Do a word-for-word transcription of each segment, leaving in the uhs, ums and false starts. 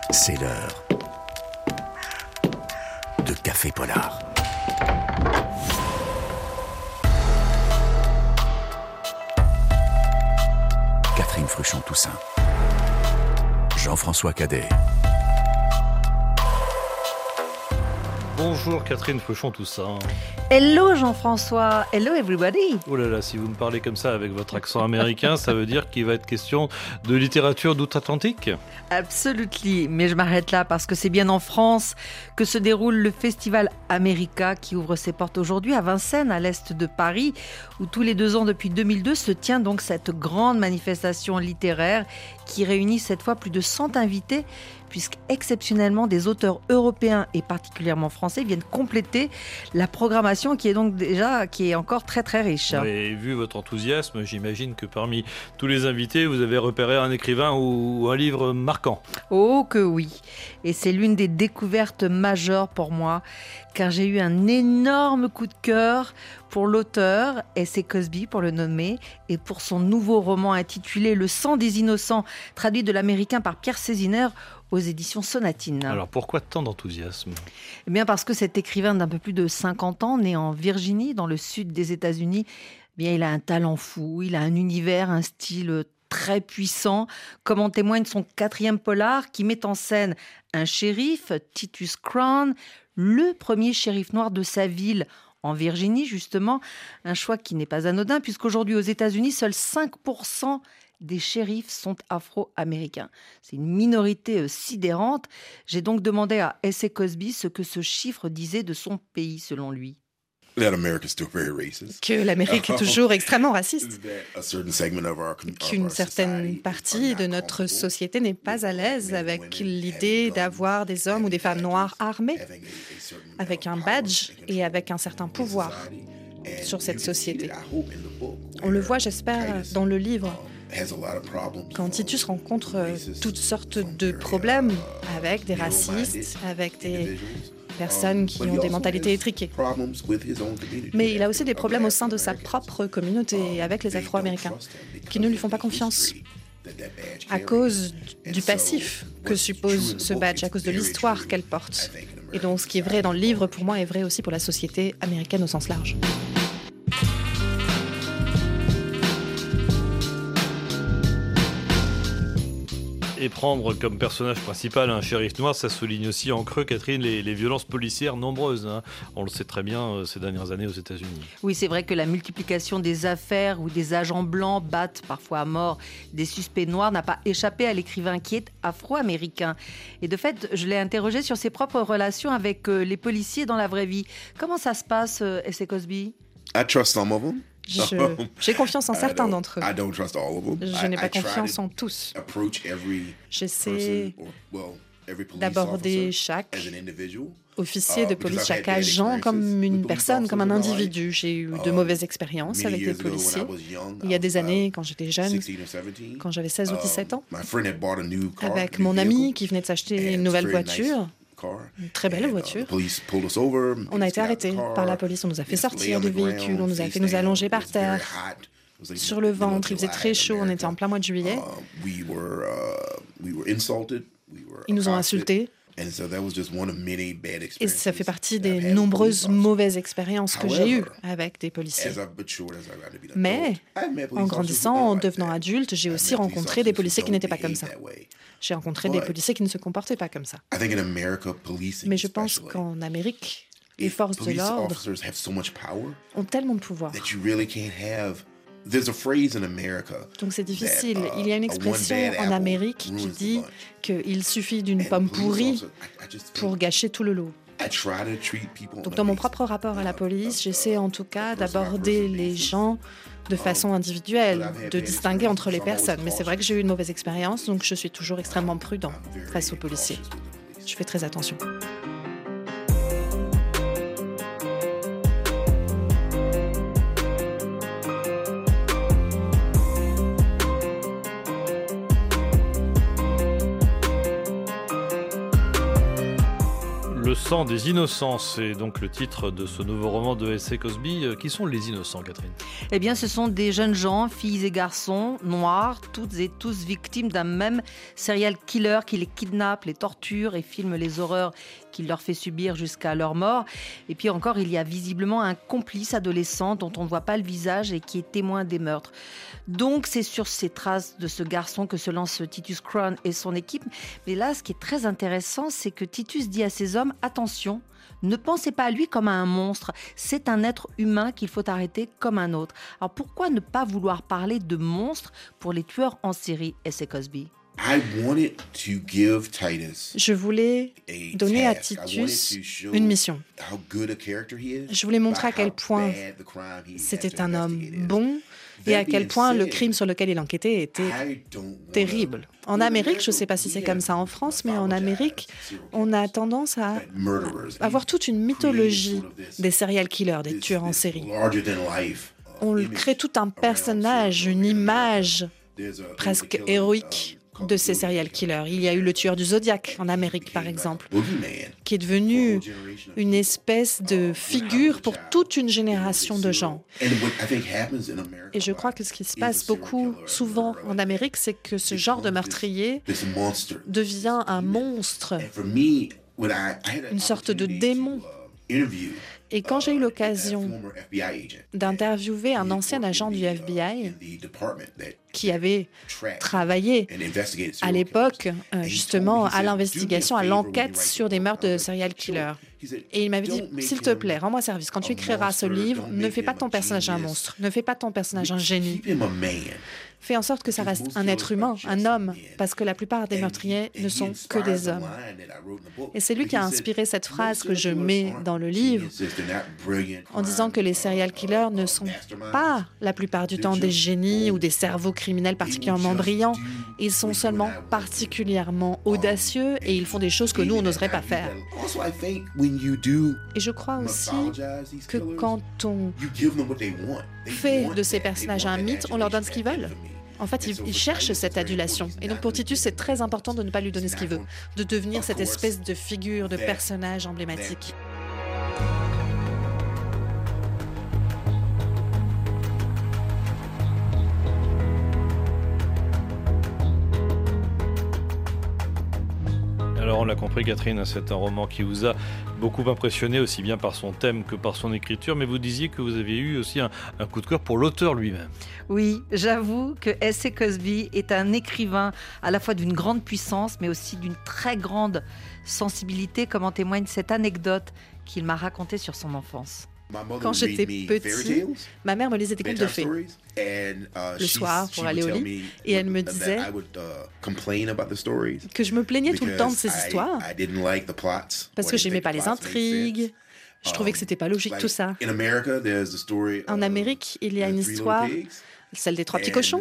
C'est l'heure de Café Polar. Catherine Fruchon-Toussaint, Jean-François Cadet. Bonjour Catherine Fruchon-Toussaint. Hello Jean-François, hello everybody. Oh là là, si vous me parlez comme ça avec votre accent américain, ça veut dire qu'il va être question de littérature d'outre-Atlantique ? Absolutely, mais je m'arrête là parce que c'est bien en France que se déroule le Festival America qui ouvre ses portes aujourd'hui à Vincennes, à l'est de Paris, où tous les deux ans depuis deux mille deux se tient donc cette grande manifestation littéraire qui réunit cette fois plus de cent invités, puisque exceptionnellement des auteurs européens et particulièrement français viennent compléter la programmation qui est donc déjà, qui est encore très très riche. Et vu votre enthousiasme, j'imagine que parmi tous les invités, vous avez repéré un écrivain ou un livre marquant. Oh que oui, et c'est l'une des découvertes majeures pour moi, car j'ai eu un énorme coup de cœur pour l'auteur, S A Cosby pour le nommer, et pour son nouveau roman intitulé Le sang des innocents, traduit de l'américain par Pierre Séziner aux éditions Sonatine. Alors pourquoi tant d'enthousiasme ? Eh bien parce que cet écrivain d'un peu plus de cinquante ans, né en Virginie, dans le sud des États-Unis, eh bien il a un talent fou, il a un univers, un style très puissant, comme en témoigne son quatrième polar qui met en scène un shérif, Titus Crown, le premier shérif noir de sa ville, en Virginie justement, un choix qui n'est pas anodin puisqu'aujourd'hui aux États-Unis, seuls cinq pour cent des shérifs sont afro-américains. C'est une minorité euh, sidérante. J'ai donc demandé à S A Cosby ce que ce chiffre disait de son pays selon lui. Que l'Amérique est toujours extrêmement raciste, qu'une certaine partie de notre société n'est pas à l'aise avec l'idée d'avoir des hommes ou des femmes noirs armés, avec un badge et avec un certain pouvoir sur cette société. On le voit, j'espère, dans le livre, quand Titus rencontre toutes sortes de problèmes avec des racistes, avec des personnes qui ont des mentalités étriquées. Mais il a aussi des problèmes au sein de sa propre communauté avec les Afro-Américains qui ne lui font pas confiance à cause du passif que suppose ce badge, à cause de l'histoire qu'elle porte. Et donc ce qui est vrai dans le livre, pour moi, est vrai aussi pour la société américaine au sens large. Et prendre comme personnage principal un shérif noir, ça souligne aussi en creux, Catherine, les, les violences policières nombreuses. Hein. On le sait très bien euh, ces dernières années aux États-Unis. Oui, c'est vrai que la multiplication des affaires où des agents blancs battent parfois à mort des suspects noirs n'a pas échappé à l'écrivain qui est afro-américain. Et de fait, je l'ai interrogé sur ses propres relations avec euh, les policiers dans la vraie vie. Comment ça se passe, euh, S A Cosby ? I trust some of them. Je, j'ai confiance en certains d'entre eux. Je n'ai pas confiance en tous. J'essaie d'aborder chaque officier de police, chaque agent comme une personne, comme un individu. J'ai eu de mauvaises expériences avec des policiers. Il y a des années, quand j'étais jeune, quand j'avais seize ou dix-sept ans, avec mon ami qui venait de s'acheter une nouvelle voiture. Une très belle voiture. On a été arrêtés par la police, on nous a fait sortir du véhicule, on nous a fait nous allonger par terre, sur le ventre, il faisait très chaud, on était en plein mois de juillet. Ils nous ont insultés. Et ça fait partie des nombreuses mauvaises expériences que j'ai eues avec des policiers. Mais en grandissant, en devenant adulte, j'ai aussi rencontré des policiers qui n'étaient pas comme ça. J'ai rencontré des policiers qui ne se comportaient pas comme ça. Mais je pense qu'en Amérique, les forces de l'ordre ont tellement de pouvoir. Donc c'est difficile. Il y a une expression en Amérique qui dit qu'il suffit d'une pomme pourrie pour gâcher tout le lot. Donc dans mon propre rapport à la police, j'essaie en tout cas d'aborder les gens de façon individuelle, de distinguer entre les personnes. Mais c'est vrai que j'ai eu une mauvaise expérience, donc je suis toujours extrêmement prudent face aux policiers. Je fais très attention. Le sang des innocents, c'est donc le titre de ce nouveau roman de S A Cosby. Qui sont les innocents, Catherine ? Eh bien, ce sont des jeunes gens, filles et garçons, noirs, toutes et tous victimes d'un même serial killer qui les kidnappe, les torture et filme les horreurs qu'il leur fait subir jusqu'à leur mort. Et puis encore, il y a visiblement un complice adolescent dont on ne voit pas le visage et qui est témoin des meurtres. Donc, c'est sur ces traces de ce garçon que se lance Titus Crown et son équipe. Mais là, ce qui est très intéressant, c'est que Titus dit à ses hommes « Attention, ne pensez pas à lui comme à un monstre. C'est un être humain qu'il faut arrêter comme un autre. » Alors, pourquoi ne pas vouloir parler de monstres pour les tueurs en série, S A Cosby ? Je voulais donner à Titus une mission. Je voulais montrer à quel point c'était un homme bon et à quel point le crime sur lequel il enquêtait était terrible. En Amérique, je ne sais pas si c'est comme ça en France, mais en Amérique, on a tendance à avoir toute une mythologie des serial killers, des tueurs en série. On crée tout un personnage, une image presque héroïque de ces serial killers. Il y a eu le tueur du Zodiac en Amérique, par exemple, qui est devenu une espèce de figure pour toute une génération de gens. Et je crois que ce qui se passe beaucoup, souvent en Amérique, c'est que ce genre de meurtrier devient un monstre, une sorte de démon. Et quand j'ai eu l'occasion d'interviewer un ancien agent du F B I qui avait travaillé à l'époque justement à l'investigation, à l'enquête sur des meurtres de serial killers, et il m'avait dit « S'il te plaît, rends-moi service. Quand tu écriras ce livre, ne fais pas ton personnage un monstre, ne fais pas ton personnage un génie. Fais en sorte que ça reste un être humain, un homme, parce que la plupart des meurtriers ne sont que des hommes. » Et c'est lui qui a inspiré cette phrase que je mets dans le livre, en disant que les serial killers ne sont pas la plupart du temps des génies ou des cerveaux criminels particulièrement brillants. Ils sont seulement particulièrement audacieux et ils font des choses que nous, on n'oserait pas faire. Et je crois aussi que quand on fait de ces personnages un mythe, on leur donne ce qu'ils veulent. En fait, ils, ils cherchent cette adulation. Et donc pour Titus, c'est très important de ne pas lui donner ce qu'il veut, de devenir cette espèce de figure, de personnage emblématique. Alors on l'a compris, Catherine, c'est un roman qui vous a beaucoup impressionné, aussi bien par son thème que par son écriture, mais vous disiez que vous aviez eu aussi un, un coup de cœur pour l'auteur lui-même. Oui, j'avoue que S A Cosby est un écrivain à la fois d'une grande puissance, mais aussi d'une très grande sensibilité, comme en témoigne cette anecdote qu'il m'a racontée sur son enfance. Quand j'étais petit, ma mère me lisait des contes de fées le soir pour aller au lit, et elle me disait que je me plaignais tout le temps de ces histoires parce que j'aimais pas les intrigues, je trouvais que c'était pas logique tout ça. En Amérique, il y a une histoire, celle des trois petits cochons.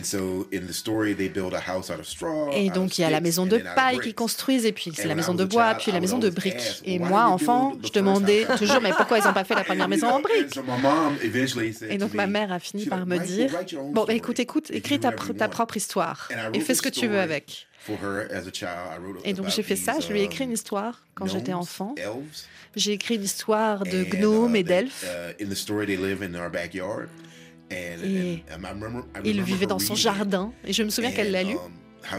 Et donc il y a la maison de paille qu'ils construisent, et puis c'est la maison de bois, puis la maison de briques. Et moi, enfant, je demandais toujours, mais pourquoi ils n'ont pas fait la première maison en briques? Et donc ma mère a fini par me dire, bon, bah, écoute, écoute, écris ta, pr- ta propre histoire et fais ce que tu veux avec. Et donc j'ai fait ça, je lui ai écrit une histoire quand j'étais enfant. J'ai écrit une histoire de gnomes et d'elfes. Et il vivait dans son jardin, et je me souviens qu'elle l'a lu.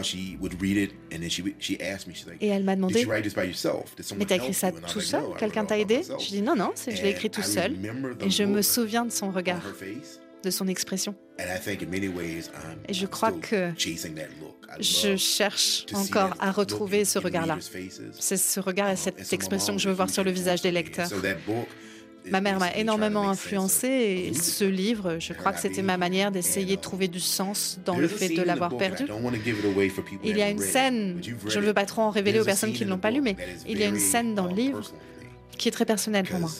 Et elle m'a demandé, mais t'as écrit ça tout seul? Quelqu'un t'a aidé? Je dis non, non, je l'ai écrit tout seul. Et je me souviens de son regard, de son expression. Et je crois que je cherche encore à retrouver ce regard-là. C'est ce regard et cette expression que je veux voir sur le visage des lecteurs. Ma mère m'a énormément influencée, et ce livre, je crois que c'était ma manière d'essayer de trouver du sens dans le fait de l'avoir perdu. Il y a une scène, je ne veux pas trop en révéler aux personnes qui ne l'ont pas lu, mais il y a une scène dans le livre qui est très personnelle pour moi.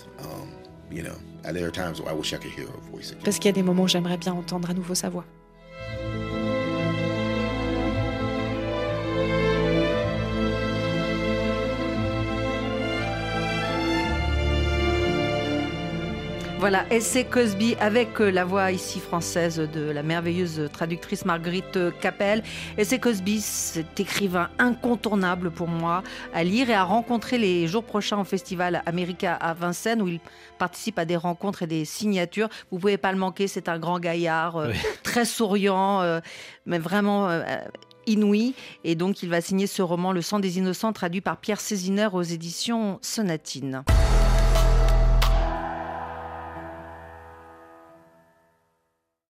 Parce qu'il y a des moments où j'aimerais bien entendre à nouveau sa voix. Voilà, Essay Cosby avec la voix ici française de la merveilleuse traductrice Marguerite Capel. Essay Cosby, c'est écrivain incontournable pour moi à lire et à rencontrer les jours prochains au festival America à Vincennes où il participe à des rencontres et des signatures. Vous pouvez pas le manquer, c'est un grand gaillard, euh, oui. très souriant, euh, mais vraiment euh, inouï. Et donc il va signer ce roman Le sang des innocents traduit par Pierre Césineur aux éditions Sonatine.